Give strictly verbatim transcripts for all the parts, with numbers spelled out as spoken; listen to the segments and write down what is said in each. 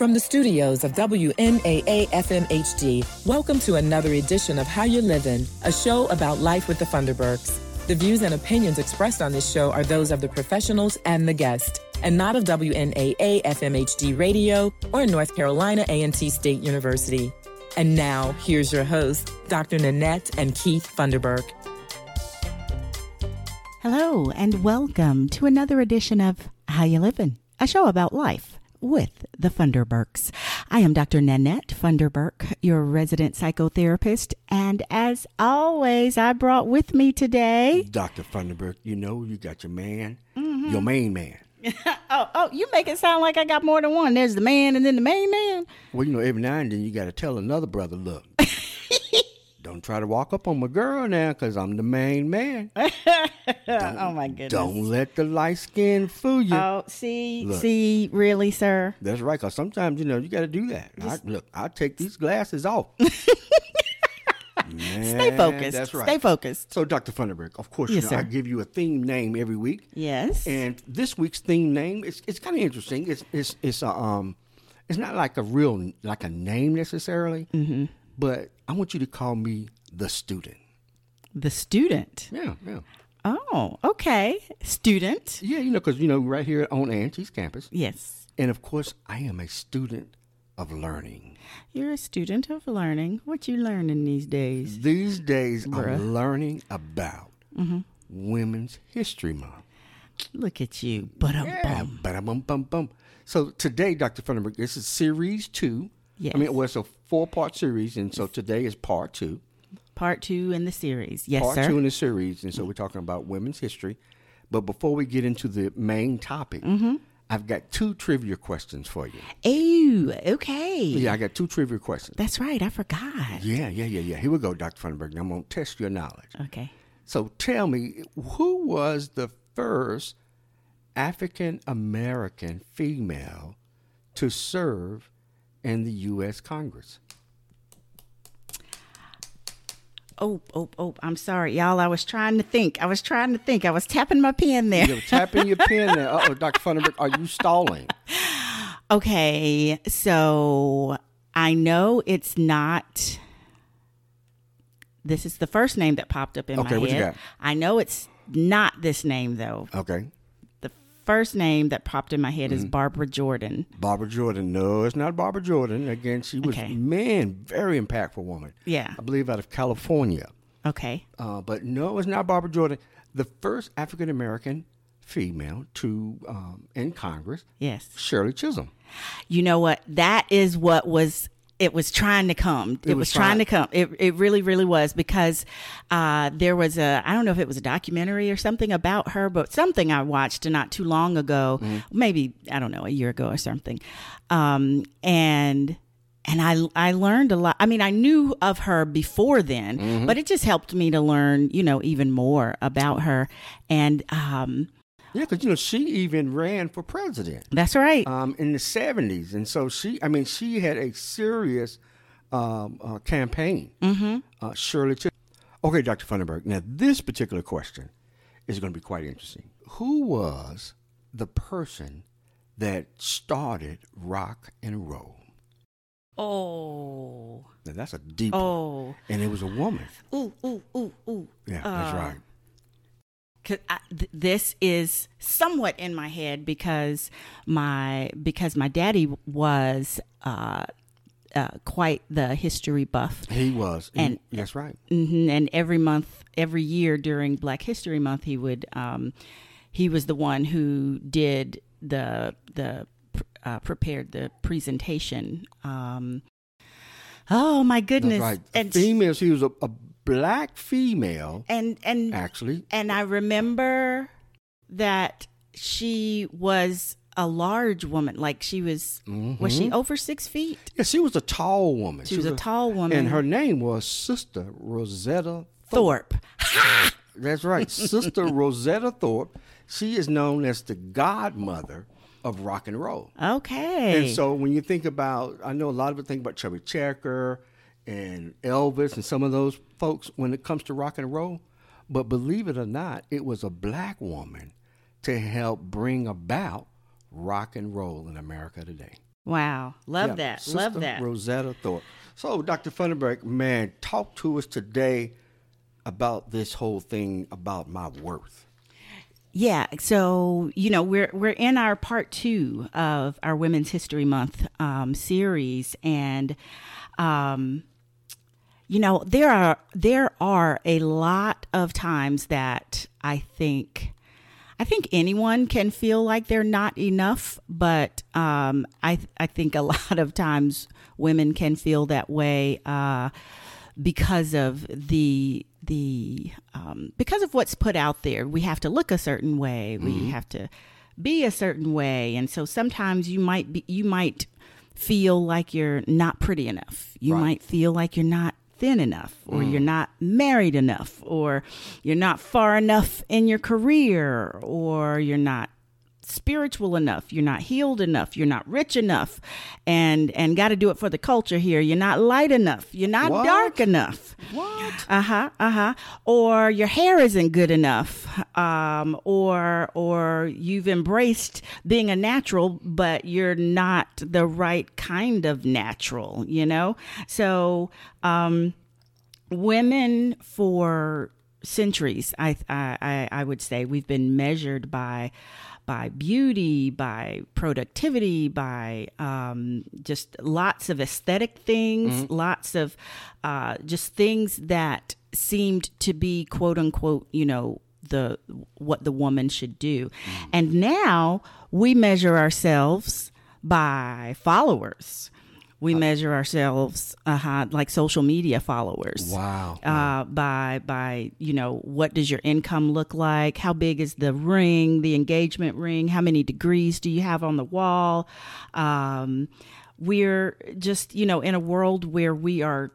From the studios of W N A A F M H D, welcome to another edition of How You Livin', a show about life with the Funderburks. The views and opinions expressed on this show are those of the professionals and the guest, and not of W N A A F M H D Radio or North Carolina A and T State University. And now, here's your hosts, Doctor Nanette and Keith Funderburk. Hello, and welcome to another edition of How You Livin', a show about life with the Funderburks. I am Doctor Nanette Funderburk, your resident psychotherapist, and as always, I brought with me today Doctor Funderburk. You know, you got your man, mm-hmm. your main man. oh, oh, you make it sound like I got more than one. There's the man and then the main man. Well, you know, every now and then you got to tell another brother, look, don't try to walk up on my girl now because I'm the main man. Oh, my goodness. Don't let the light skin fool you. Oh, see, Look. see, really, sir? That's right, because sometimes, you know, you got to do that. I, look, I'll take these glasses off. Man, Stay focused. That's right. Stay focused. So, Doctor Funderburk, of course, Yes, you know, sir. I give you a theme name every week. Yes. And this week's theme name, it's it's kind of interesting. It's it's it's a um, it's not like a real like a name necessarily, mm-hmm. but I want you to call me the student. The student. Yeah, yeah, Oh, okay. Student. yeah. You know, because you know, right here on Auntie's campus, Yes. and of course, I am a student of learning. You're a student of learning. What you learning these days? These days, Bruh. I'm learning about Mm-hmm. Women's History Month. Look at you. But um, Yeah, bum. bum bum bum. So today, Doctor Funderburk, this is series two. Yes. I mean, well, it's a four-part series, and so today is part two. Part two in the series. Yes, part sir. two in the series, and so we're talking about women's history. But before we get into the main topic, Mm-hmm. I've got two trivia questions for you. Ew, okay. Yeah, I got two trivia questions. That's right. I forgot. Yeah, yeah, yeah, yeah. Here we go, Doctor Funderburk. Now I'm going to test your knowledge. Okay. So tell me, who was the first African-American female to serve in the U S Congress? Oh, oh, oh, I'm sorry, y'all. I was trying to think. I was trying to think. I was tapping my pen there. You're tapping your pen there. Uh-oh, Doctor Funderburk, are you stalling? Okay, so I know it's not. This is the first name that popped up in Okay, my what you head. got? I know it's not this name, though. Okay. The first name that popped in my head Mm-hmm. is Barbara Jordan. Barbara Jordan. No, it's not Barbara Jordan. Again, she was, Okay. man, very impactful woman. Yeah. I believe out of California. Okay. Uh, but no, it's not Barbara Jordan. The first African-American female to um, in Congress, Yes. Shirley Chisholm. You know what? That is what was. It was trying to come. It, It was, was trying trying- to come. It it really, really was, because uh, there was a, I don't know if it was a documentary or something about her, but something I watched not too long ago, maybe, I don't know, a year ago or something. Um, and and I, I learned a lot. I mean, I knew of her before then, but it just helped me to learn, you know, even more about her. And um, Yeah, because, you know, she even ran for president that's right. um, in the seventies. And so she, I mean, she had a serious um, uh, campaign, mm-hmm. uh, Shirley Chisholm. Okay, Doctor Funderburk, now this particular question is going to be quite interesting. Who was the person that started rock and roll? Oh. Now, that's a deep one. Oh. And it was a woman. Ooh, ooh, ooh, ooh. Yeah, that's Uh, right. 'Cause I, th- this is somewhat in my head because my because my daddy was uh, uh, quite the history buff, He was. He- and- that's right. hmm and every month, every year during Black History Month, he would um, he was the one who did the the uh, prepared the presentation. Um, oh my goodness! That's right. And Female, she was a, a black female, and and actually. And I remember that she was a large woman. Like she was, was she over six feet? Yeah, she was a tall woman. She was a tall woman. And her name was Sister Rosetta Thorpe. That's right. Sister Rosetta Thorpe. She is known as the godmother of rock and roll. Okay. And so when you think about, I know a lot of people think about Chubby Checker and Elvis and some of those folks when it comes to rock and roll. But believe it or not, it was a black woman to help bring about rock and roll in America today. Wow. Love Yeah, that. Sister Love that. Rosetta Thorpe. So, Doctor Funderburk, man, talk to us today about this whole thing about my worth. Yeah, so you know we're we're in our part two of our Women's History Month um, series, and um, you know there are there are a lot of times that I think I think anyone can feel like they're not enough, but um, I I think a lot of times women can feel that way uh, because of the. the um, because of what's put out there. We have to look a certain way. We mm-hmm. have to be a certain way. And so sometimes you might be, you might feel like you're not pretty enough. You right. might feel like you're not thin enough, or mm. you're not married enough, or you're not far enough in your career, or you're not spiritual enough, you're not healed enough, you're not rich enough, and and got to do it for the culture here. You're not light enough, you're not what? dark enough. What? Uh-huh, uh-huh. Or your hair isn't good enough, um, or or you've embraced being a natural, but you're not the right kind of natural, you know? So um, women for centuries, I, I I would say, we've been measured by by beauty, by productivity, by um, just lots of aesthetic things, mm-hmm. lots of uh, just things that seemed to be, quote unquote, you know, the what the woman should do. Mm-hmm. And now we measure ourselves by followers. We measure ourselves uh, like social media followers. Wow. Uh, by, by, you know, what does your income look like? How big is the ring, the engagement ring? How many degrees do you have on the wall? Um, we're just, you know, in a world where we are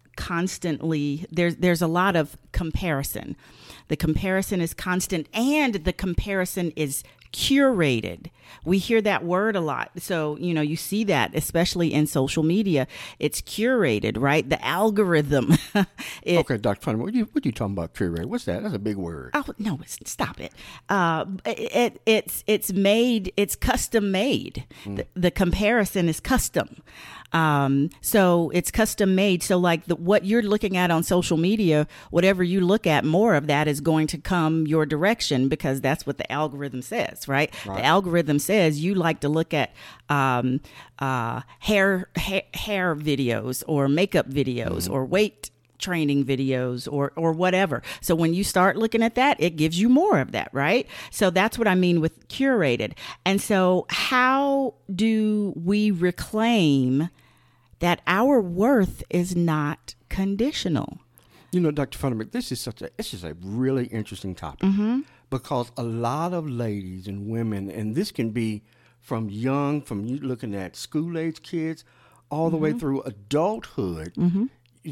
constantly, there's, there's a lot of comparison. The comparison is constant, and the comparison is curated. We hear that word a lot. So, you know, you see that, especially in social media. It's curated, right? The algorithm. it, okay, Doctor Funderburk, what are you, what are you talking about, curated? What's that? That's a big word. Oh, no, stop it. Uh, it, it it's it's made, it's custom made. Mm. The, the comparison is custom. Um, so it's custom made. So like the, what you're looking at on social media, whatever you look at, more of that is going to come your direction, because that's what the algorithm says, right? right. The algorithm says you like to look at um, uh, hair, hair hair videos or makeup videos mm-hmm. or weight training videos or or whatever. So when you start looking at that, it gives you more of that, right? So that's what I mean with curated. And so how do we reclaim that our worth is not conditional? You know, Doctor Funderburk, this is such a this is a really interesting topic mm-hmm. because a lot of ladies and women, and this can be from young, from you looking at school age kids, all the mm-hmm. way through adulthood. Mm-hmm.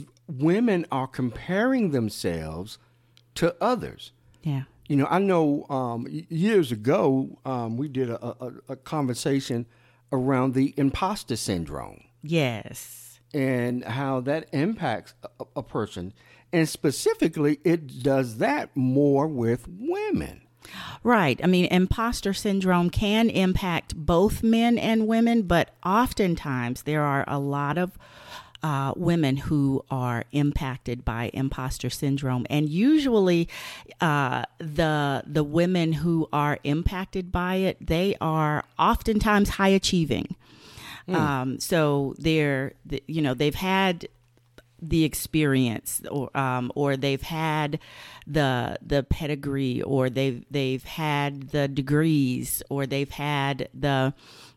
Women are comparing themselves to others. Yeah. You know, I know um, years ago um, we did a, a, a conversation around the imposter syndrome. Yes. And how that impacts a, a person. And specifically, it does that more with women. Right. I mean, imposter syndrome can impact both men and women, but oftentimes there are a lot of Uh, women who are impacted by imposter syndrome, and usually uh, the the women who are impacted by it, they are oftentimes high achieving. Mm. Um, so they're, you know, they've had the experience, or um, or they've had the the pedigree, or they've they've had the degrees, or they've had the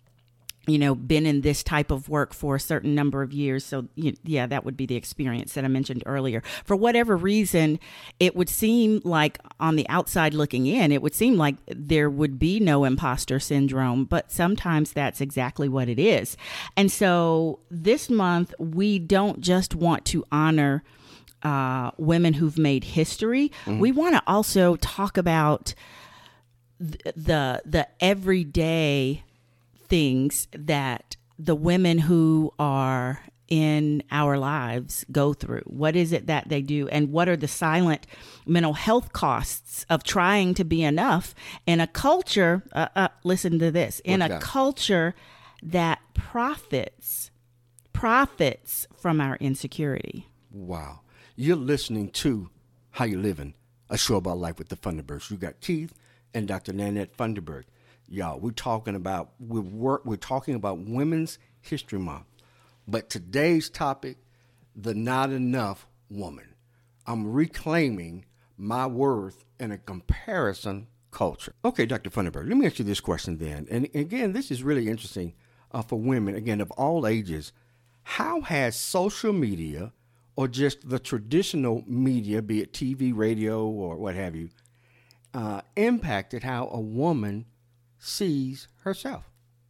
you know, been in this type of work for a certain number of years. So, yeah, that would be the experience that I mentioned earlier. For whatever reason, it would seem like on the outside looking in, it would seem like there would be no imposter syndrome, but sometimes that's exactly what it is. And so this month, we don't just want to honor uh, women who've made history. Mm-hmm. We want to also talk about th- the the everyday things that the women who are in our lives go through. What is it that they do, and what are the silent mental health costs of trying to be enough in a culture, uh, uh, listen to this, in What's a that? culture that profits profits from our insecurity. Wow. You're listening to How You Living, a show about life with the Funderburks. You got Keith and Doctor Nanette Funderburk. Y'all, we're talking about we work we're talking about Women's History Month. But today's topic, the not enough woman. I'm reclaiming my worth in a comparison culture. Okay, Doctor Funderburk, let me ask you this question then. And again, this is really interesting uh, for women, again, of all ages. How has social media or just the traditional media, be it T V, radio, or what have you, uh, impacted how a woman sees herself?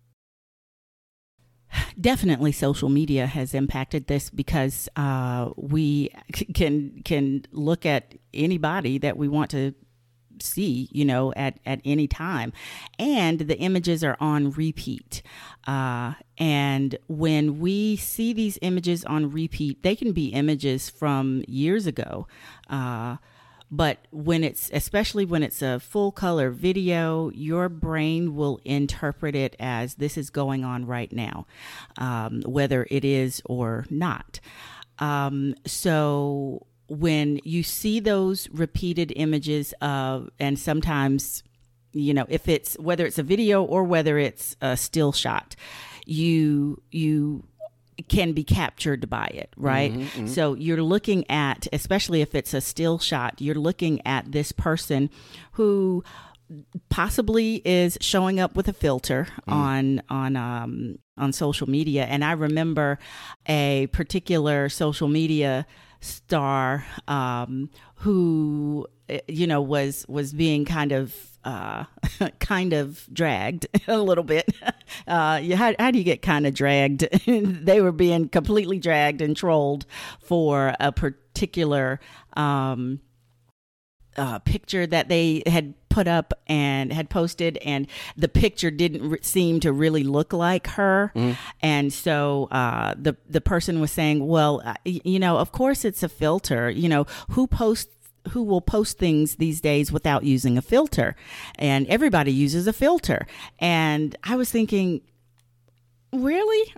Definitely, social media has impacted this because uh, we can can look at anybody that we want to see, you know, at, at any time. And the images are on repeat. Uh, and when we see these images on repeat, they can be images from years ago. Uh, But when it's, especially when it's a full color video, your brain will interpret it as this is going on right now, um, whether it is or not. Um, so when you see those repeated images of, and sometimes, you know, if it's, whether it's a video or whether it's a still shot, you, you, can be captured by it, right? Mm-hmm, mm-hmm. So you're looking at, especially if it's a still shot, you're looking at this person who possibly is showing up with a filter mm. on on um, on social media. And I remember a particular social media star um, who, you know, was was being kind of Uh, kind of dragged a little bit. Uh, you, how, how do you get kind of dragged? They were being completely dragged and trolled for a particular um, uh, picture that they had put up and had posted, and the picture didn't re- seem to really look like her. Mm. And so uh, the the person was saying, well, uh, you know, of course it's a filter. You know, who posts who will post things these days without using a filter? And everybody uses a filter. And I was thinking, really?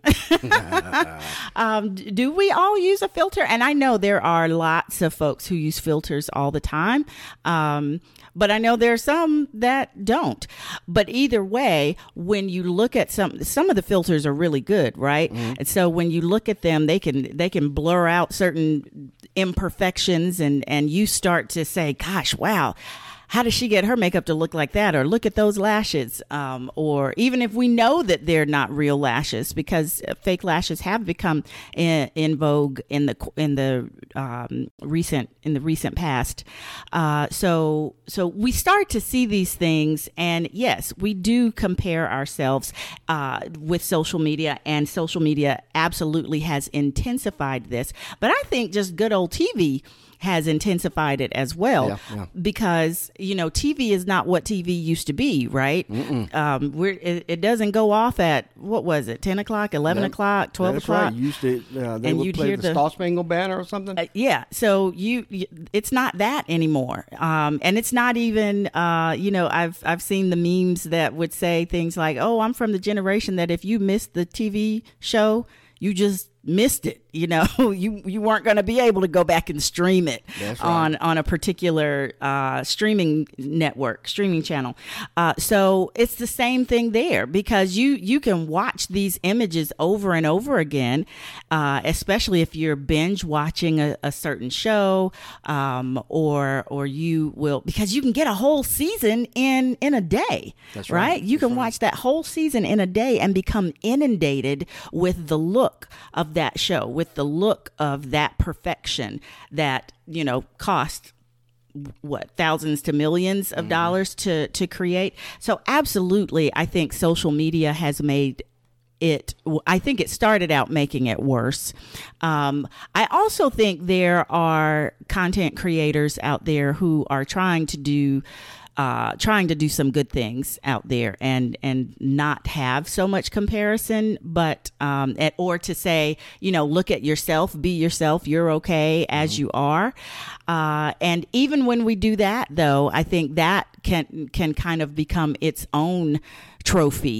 um, do we all use a filter? And I know there are lots of folks who use filters all the time. Um, but I know there are some that don't. But either way, when you look at some, some of the filters are really good, right? Mm-hmm. And so when you look at them, they can they can blur out certain imperfections, and and you start to say, gosh, wow, how does she get her makeup to look like that? Or look at those lashes. Um, or even if we know that they're not real lashes, because fake lashes have become in, in vogue in the in the um, recent in the recent past. Uh, so so we start to see these things, and yes, we do compare ourselves uh, with social media, and social media absolutely has intensified this. But I think just good old T V has intensified it as well, yeah, yeah. because, you know, T V is not what T V used to be, right? Um, we're, it, it doesn't go off at, what was it, ten o'clock, eleven that, o'clock, twelve that's o'clock? Right. You used to, uh, they and would you'd play hear the, the Star Spangled Banner or something? Uh, yeah, so you, you, it's not that anymore. Um, and it's not even, uh, you know, I've, I've seen the memes that would say things like, oh, I'm from the generation that if you missed the T V show, you just missed it. You know, you you weren't going to be able to go back and stream it That's right. on on a particular uh, streaming network, streaming channel. Uh, so it's the same thing there, because you you can watch these images over and over again, uh, especially if you're binge watching a, a certain show, um, or or you will, because you can get a whole season in in a day. That's right. right. You That's can right. watch that whole season in a day and become inundated with the look of that show, with the look of that perfection that, you know, cost what, thousands to millions of mm. dollars to to create. So absolutely, I think social media has made it, I think it started out making it worse. Um, I also think there are content creators out there who are trying to do Uh, trying to do some good things out there, and and not have so much comparison, but um, at, or to say, you know, look at yourself, be yourself, you're okay as mm-hmm. you are. Uh, and even when we do that, though, I think that can can kind of become its own trophy.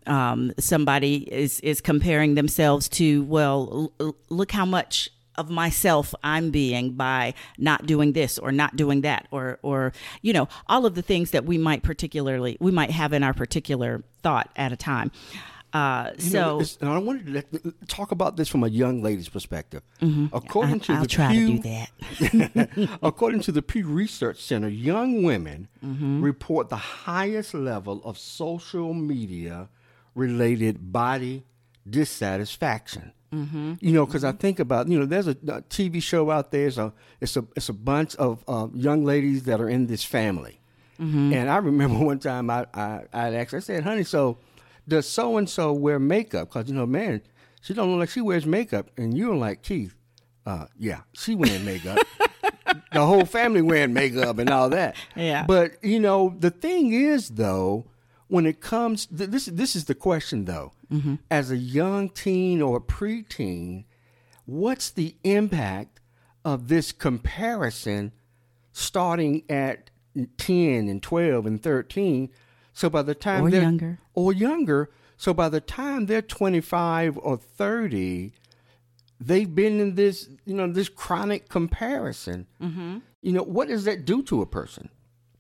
um, somebody is, is comparing themselves to, well, l- look how much of myself I'm being by not doing this or not doing that, or, or, you know, all of the things that we might particularly, we might have in our particular thought at a time. Uh, you so, know, and I wanted to let, talk about this from a young lady's perspective. Mm-hmm. According I, to I'll the try Pew, to do that. according to the Pew Research Center, young women Mm-hmm. report the highest level of social media related body dissatisfaction. Mm-hmm. You know, because mm-hmm. I think about, you know, there's a, a T V show out there. It's a, it's a, it's a bunch of uh, young ladies that are in this family. Mm-hmm. And I remember one time I, I, I asked, I said, honey, so does so-and-so wear makeup? Because, you know, man, she don't look like she wears makeup. And you're like, Keith, uh, yeah, she wearing makeup. The whole family wearing makeup and all that. Yeah. But, you know, the thing is, though, when it comes, th- this, this is the question, though. Mm-hmm. As a young teen or a preteen, what's the impact of this comparison starting at ten and twelve and thirteen? So by the time or they're younger, or younger, so by the time they're twenty-five or thirty, they've been in this, you know, this chronic comparison. Mm-hmm. You know, what does that do to a person?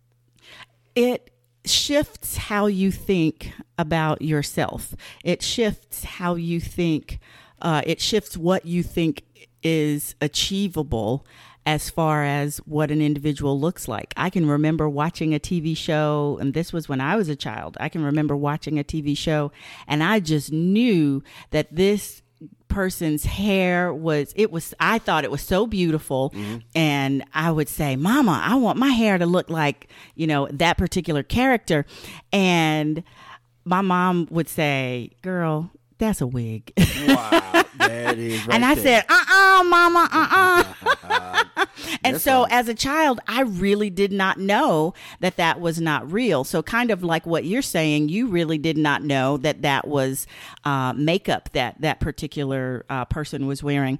It shifts how you think about yourself. It shifts how you think. Uh, it shifts what you think is achievable as far as what an individual looks like. I can remember watching a T V show, and this was when I was a child. I can remember watching a T V show, and I just knew that this person's hair was, it was, I thought it was so beautiful. Mm-hmm. And I would say, Mama, I want my hair to look like, you know, that particular character. And my mom would say, girl, that's a wig. Wow, that is right And I there. said, uh-uh, Mama, uh-uh. And That's so right. as a child, I really did not know that that was not real. So kind of like what you're saying, you really did not know that that was uh, makeup that that particular uh, person was wearing.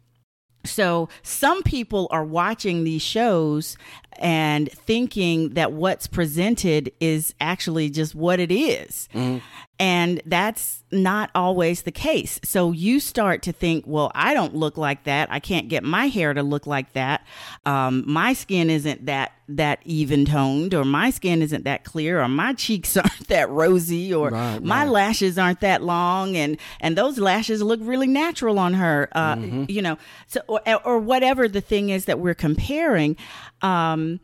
So some people are watching these shows and thinking that what's presented is actually just what it is. Mm-hmm. And that's not always the case. So you start to think, well, I don't look like that. I can't get my hair to look like that. Um, my skin isn't that that even toned, or my skin isn't that clear, or my cheeks aren't that rosy, or right, my right. lashes aren't that long, and and those lashes look really natural on her. Uh, mm-hmm. You know, so or, or whatever the thing is that we're comparing, um,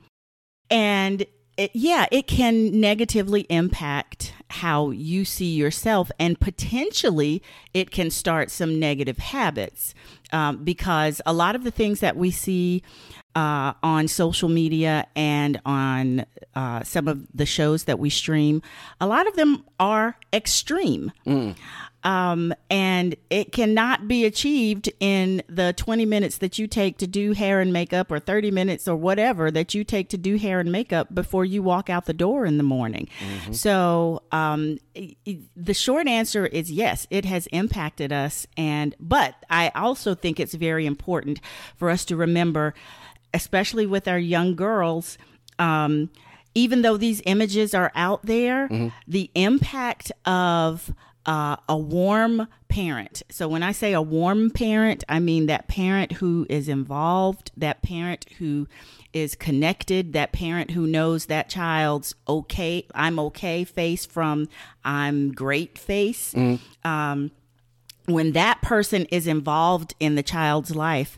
and. It, yeah, it can negatively impact how you see yourself, and potentially it can start some negative habits um, because a lot of the things that we see uh, on social media and on uh, some of the shows that we stream, a lot of them are extreme. Mm. Um, and it cannot be achieved in the twenty minutes that you take to do hair and makeup, or thirty minutes or whatever that you take to do hair and makeup before you walk out the door in the morning. Mm-hmm. So, um, the short answer is yes, it has impacted us. And, but I also think it's very important for us to remember, especially with our young girls, um, even though these images are out there, mm-hmm. the impact of Uh, a warm parent. So when I say a warm parent, I mean that parent who is involved, that parent who is connected, that parent who knows that child's okay, I'm okay face from I'm great face. Mm. Um, when that person is involved in the child's life,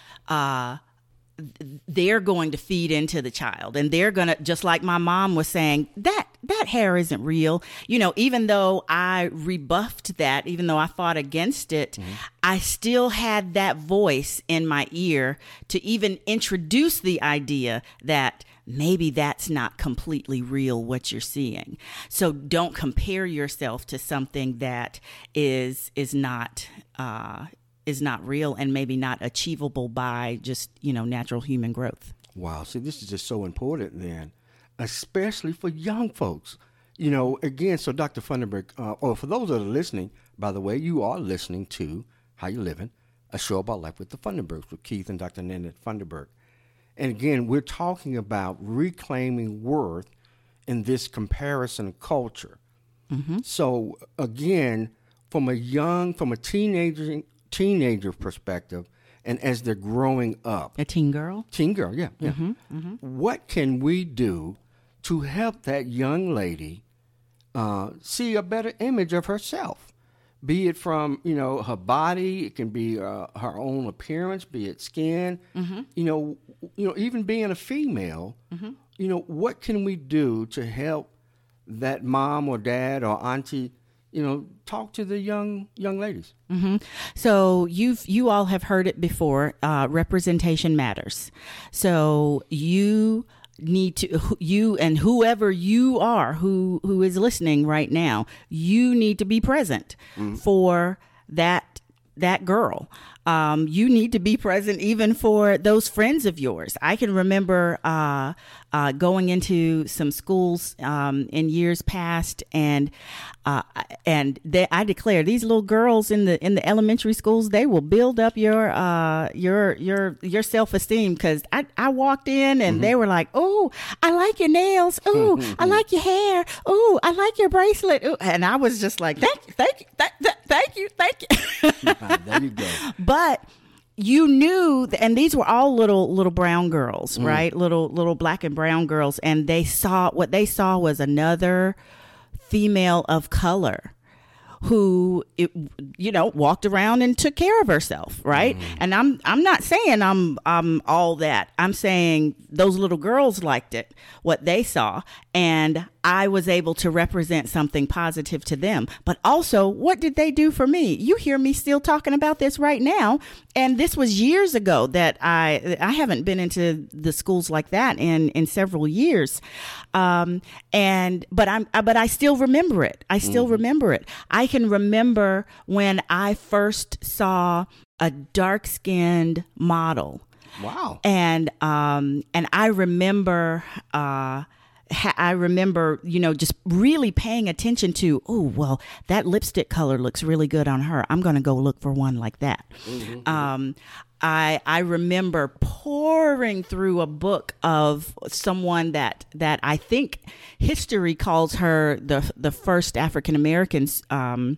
uh, they're going to feed into the child, and they're going to, just like my mom was saying, that that hair isn't real. You know, even though I rebuffed that, even though I fought against it, mm-hmm. I still had that voice in my ear to even introduce the idea that maybe that's not completely real what you're seeing. So don't compare yourself to something that is is not uh is not real and maybe not achievable by just, you know, natural human growth. Wow. See, this is just so important then, especially for young folks. You know, again, so Doctor Funderburk, uh, or for those that are listening, by the way, you are listening to How You Living, a show about life with the Funderburks with Keith and Doctor Nanette Funderburk. And again, we're talking about reclaiming worth in this comparison culture. Mm-hmm. So again, from a young, from a teenager teenager perspective, and as they're growing up, a teen girl, teen girl, yeah, yeah. Mm-hmm, mm-hmm. What can we do to help that young lady uh, see a better image of herself? Be it from, you know, her body, it can be uh, her own appearance, be it skin, mm-hmm. you know, you know, even being a female, mm-hmm. you know, what can we do to help that mom or dad or auntie, you know, talk to the young young ladies? Mm-hmm. So you've you all have heard it before. Uh, representation matters. So you need to you and whoever you are who who is listening right now, you need to be present mm-hmm. for that that girl. Um, you need to be present even for those friends of yours. I can remember uh, uh, going into some schools um, in years past, and uh, and they, I declare these little girls in the in the elementary schools, they will build up your uh, your your your self esteem. Because I, I walked in and mm-hmm. they were like, "Oh, I like your nails. Oh, I like your hair. Oh, I like your bracelet." Ooh. And I was just like, "Thank you, thank you, th- th- thank you, thank you." There you go. But you knew, and these were all little little brown girls, mm. right? Little little black and brown girls, and they saw what they saw was another female of color who, it, you know, walked around and took care of herself, right? Mm. And I'm I'm not saying I'm I'm all that. I'm saying those little girls liked it, what they saw, and I was able to represent something positive to them. But also, what did they do for me? You hear me still talking about this right now, and this was years ago that I I haven't been into the schools like that in in several years, um, and but I'm but I still remember it. I still mm. remember it. I can remember when I first saw a dark-skinned model. Wow. And um and I remember uh I remember, you know, just really paying attention to, oh, well, that lipstick color looks really good on her. I'm going to go look for one like that. Mm-hmm. Um, I I remember pouring through a book of someone that that I think history calls her the the first African American um,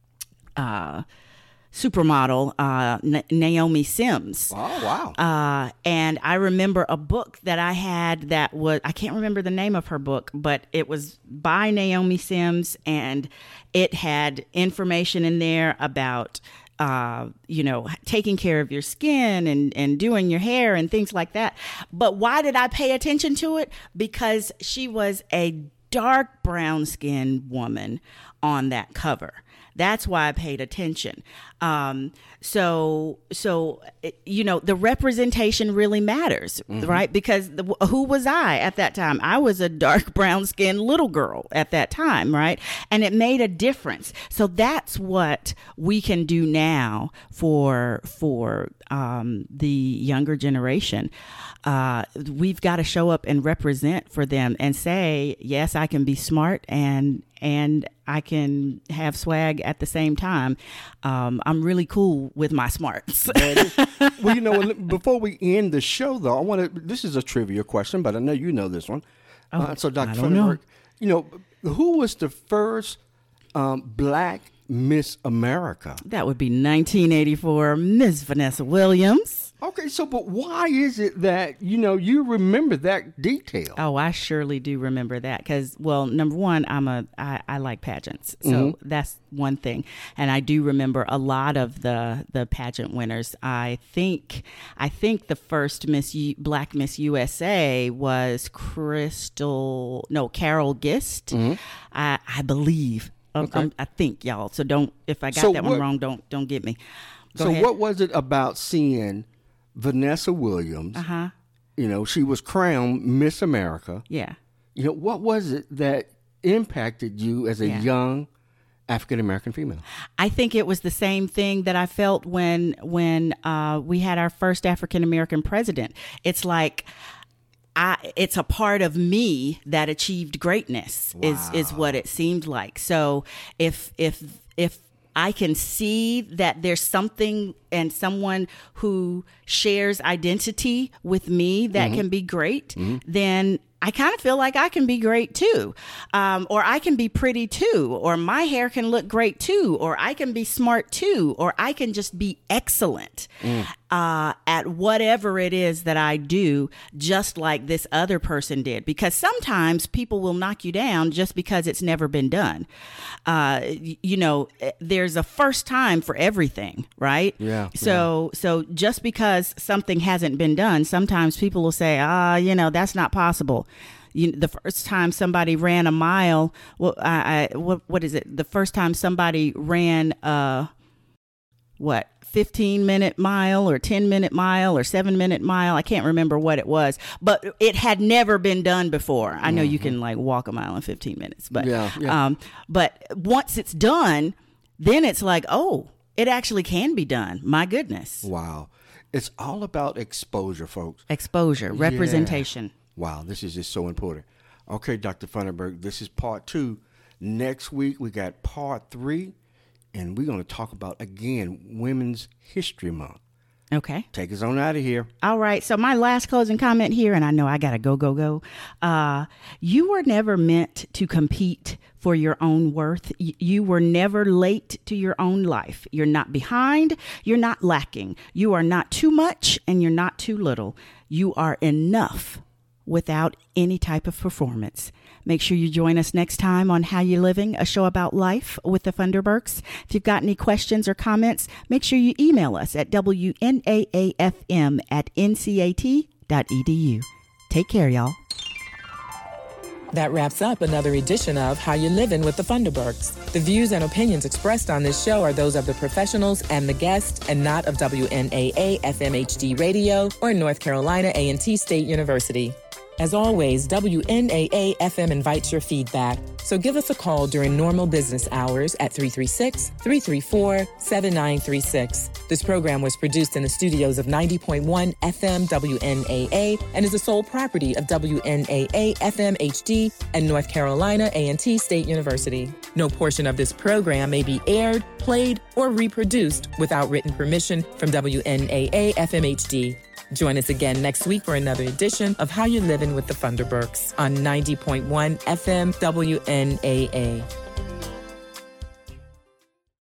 uh, supermodel, uh, N- Naomi Sims. Oh, wow. Uh, and I remember a book that I had that was, I can't remember the name of her book, but it was by Naomi Sims, and it had information in there about, uh, you know, taking care of your skin and, and doing your hair and things like that. But why did I pay attention to it? Because she was a dark brown skinned woman on that cover. That's why I paid attention. Um, so, so you know, the representation really matters, mm-hmm. right? Because the, who was I at that time? I was a dark brown skinned little girl at that time, right? And it made a difference. So that's what we can do now for for um, the younger generation. Uh, we've got to show up and represent for them and say, yes, I can be smart and and I can have swag at the same time. Um, I'm really cool with my smarts. Well, you know, before we end the show, though, I want to. This is a trivia question, but I know you know this one. Oh, uh, so, Doctor I don't know. Funderburk, you know, who was the first um, black Miss America? That would be nineteen eighty-four, Miss Vanessa Williams. Okay, so but why is it that, you know, you remember that detail? Oh, I surely do remember that because, well, number one, I'm a I, I like pageants, so mm-hmm. that's one thing, and I do remember a lot of the the pageant winners. I think I think the first Miss U, Black Miss U S A was Crystal, no, Carol Gist, mm-hmm. I, I believe. Okay. Um, I think, y'all. So don't, if I got so that what, one wrong, don't don't get me. Go so ahead. What was it about seeing Vanessa Williams? Uh huh. You know, she was crowned Miss America. Yeah. You know, what was it that impacted you as a yeah. young African American female? I think it was the same thing that I felt when when uh, we had our first African American president. It's like, I, it's a part of me that achieved greatness. Wow. is is what it seemed like. So if if if I can see that there's something and someone who shares identity with me that mm-hmm. can be great, mm-hmm. then I kind of feel like I can be great too. Um, or I can be pretty too. Or my hair can look great too. Or I can be smart too. Or I can just be excellent mm. uh, at whatever it is that I do, just like this other person did. Because sometimes people will knock you down just because it's never been done. Uh, you know, there's a first time for everything, right? Yeah. So, yeah. so just because something hasn't been done, sometimes people will say, ah, you know, that's not possible. You, the first time somebody ran a mile, well, I, I, what, what is it? The first time somebody ran, uh, what, fifteen minute mile or ten minute mile or seven minute mile. I can't remember what it was, but it had never been done before. I know mm-hmm. you can like walk a mile in fifteen minutes, but, yeah, yeah. um, but once it's done, then it's like, oh, it actually can be done. My goodness. Wow. It's all about exposure, folks. Exposure, representation. Yeah. Wow, this is just so important. Okay, Doctor Funderburk, this is part two. Next week, we got part three, and we're going to talk about, again, Women's History Month. Okay. Take us on out of here. All right. So my last closing comment here, and I know I got to go, go, go. Uh, you were never meant to compete for your own worth. Y- you were never late to your own life. You're not behind. You're not lacking. You are not too much, and you're not too little. You are enough without any type of performance. Make sure you join us next time on How You Living, a show about life with the Funderburks. If you've got any questions or comments, make sure you email us at W N A A F M at N C A T dot E D U. Take care, y'all. That wraps up another edition of How You Living with the Funderburks. The views and opinions expressed on this show are those of the professionals and the guests, and not of W N A A F M H D Radio or North Carolina A and T State University. As always, W N A A F M invites your feedback, so give us a call during normal business hours at three three six, three three four, seven nine three six. This program was produced in the studios of ninety point one F M W N A A and is the sole property of W N A A F M H D and North Carolina A and T State University. No portion of this program may be aired, played, or reproduced without written permission from W N A A F M H D. Join us again next week for another edition of How You Living with the Funderburks on ninety point one F M W N A A.